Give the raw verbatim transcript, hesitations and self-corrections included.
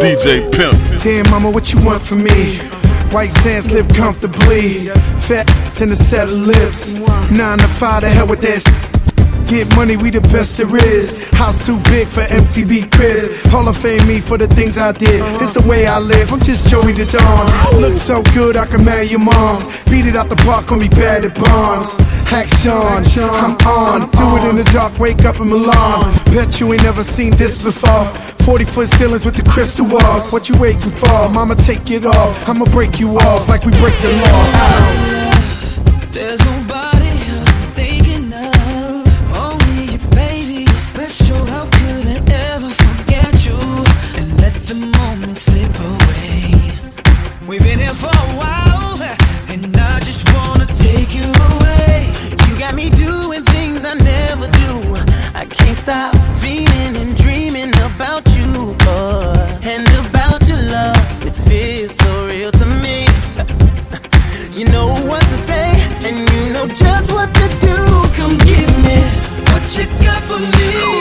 D J Pimp. Damn, mama, what you want from me? White sands live comfortably. Fat in a set of lips. Nine to five, the hell with that shit. Get money, we the best there is. House too big for M T V cribs. Hall of Fame me for the things I did. It's the way I live, I'm just Joey the Don. Look so good, I can marry your moms. Beat it out the park, call me bad at Bonds. Hack Sean, I'm on. Do it in the dark, wake up in Milan. Bet you ain't never seen this before. forty foot ceilings with the crystal walls. What you waiting for? Mama, take it off. I'ma break you off like we break the law. Ow. There's nobody else I'm thinking of. Only you, baby, you're special. How could I ever forget you and let the moment slip away? We've been here for a while, and I just wanna take you away. You got me doing things I never do. I can't stop feeling and dreaming about you, uh, and about your love. It feels so real to me. You know what to say, and you know just what to do. Come give me what you got for me.